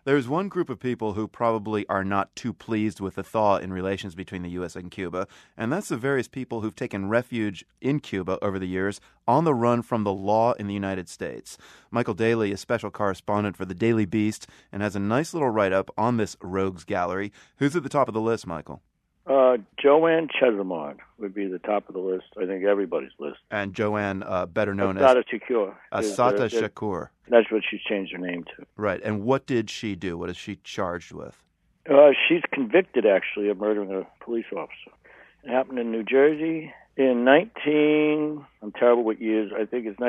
There's one group of people who probably are not too pleased with the thaw in relations between the U.S. and Cuba, and that's the various people who've taken refuge in Cuba over the years on the run from the law in the United States. Michael Daly is special correspondent for the Daily Beast and has a nice little write-up on this rogues gallery. Who's at the top of the list, Michael? Joanne Chesimard would be the top of the list. I think everybody's list. And Joanne, better known as Assata Shakur. That's what she's changed her name to. Right. And what did she do? What is she charged with? She's convicted, actually, of murdering a police officer. It happened in New Jersey in I'm terrible with years, I think it's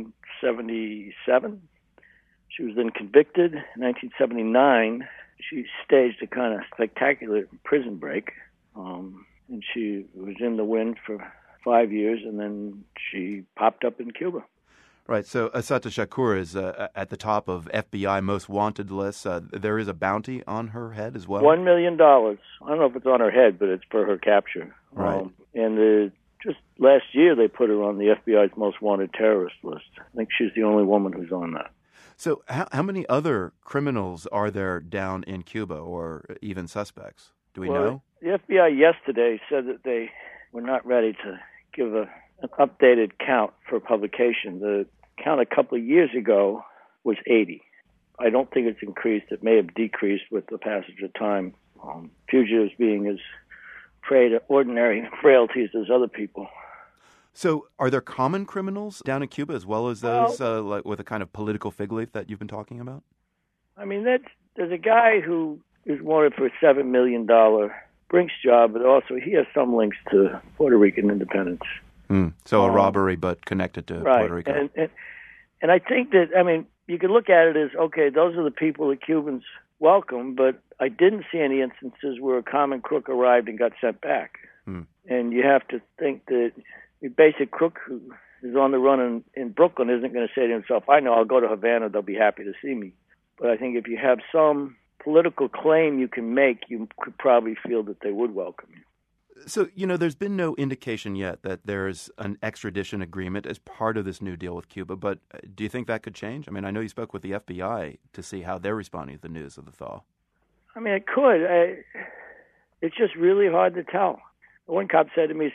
1977. She was then convicted. In 1979, she staged a kind of spectacular prison break. And she was in the wind for 5 years, and then she popped up in Cuba. Right. So Assata Shakur is at the top of FBI most wanted lists. There is a bounty on her head as well. $1 million. I don't know if it's on her head, but it's for her capture. Right. And just last year, they put her on the FBI's most wanted terrorist list. I think she's the only woman who's on that. So how many other criminals are there down in Cuba, or even suspects? Do we know? The FBI yesterday said that they were not ready to give an updated count for publication. The count a couple of years ago was 80. I don't think it's increased. It may have decreased with the passage of time. Fugitives being as prey to ordinary frailties as other people. So are there common criminals down in Cuba as well as those like with a kind of political fig leaf that you've been talking about? I mean, there's a guy who is wanted for a $7 million Brinks job, but also he has some links to Puerto Rican independence. So a robbery, but connected to Puerto Rico. And I think that, I mean, you could look at it as, okay, those are the people that Cubans welcome, but I didn't see any instances where a common crook arrived and got sent back. And you have to think that a basic crook who is on the run in Brooklyn isn't going to say to himself, I know, I'll go to Havana, they'll be happy to see me. But I think if you have some political claim you can make, you could probably feel that they would welcome you. So, there's been no indication yet that there's an extradition agreement as part of this new deal with Cuba, but do you think that could change? I mean, I know you spoke with the FBI to see how they're responding to the news of the thaw. I mean, it could. It's just really hard to tell. One cop said to me,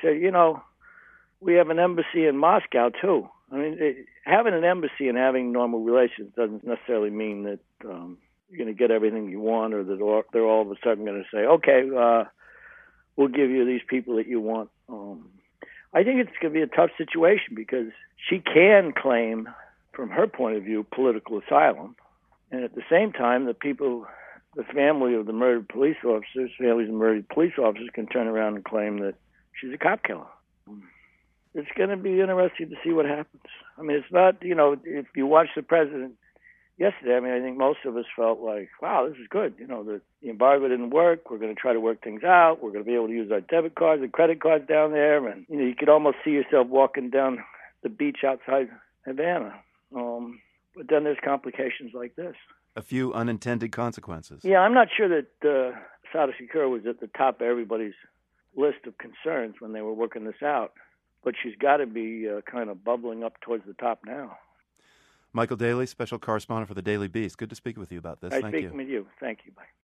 we have an embassy in Moscow, too. I mean, having an embassy and having normal relations doesn't necessarily mean that you're going to get everything you want, or that they're all of a sudden going to say, okay, we'll give you these people that you want. I think it's going to be a tough situation because she can claim, from her point of view, political asylum. And at the same time, the family of the murdered police officers, families of murdered police officers can turn around and claim that she's a cop killer. It's going to be interesting to see what happens. I mean, it's not, if you watch the president yesterday, I mean, I think most of us felt like, wow, this is good. The embargo didn't work. We're going to try to work things out. We're going to be able to use our debit cards and credit cards down there. And, you could almost see yourself walking down the beach outside Havana. But then there's complications like this. A few unintended consequences. Yeah, I'm not sure that Assata Shakur was at the top of everybody's list of concerns when they were working this out. But she's got to be kind of bubbling up towards the top now. Michael Daly, special correspondent for the Daily Beast. Good to speak with you about this. Thank you. Nice speaking with you. Thank you. Bye.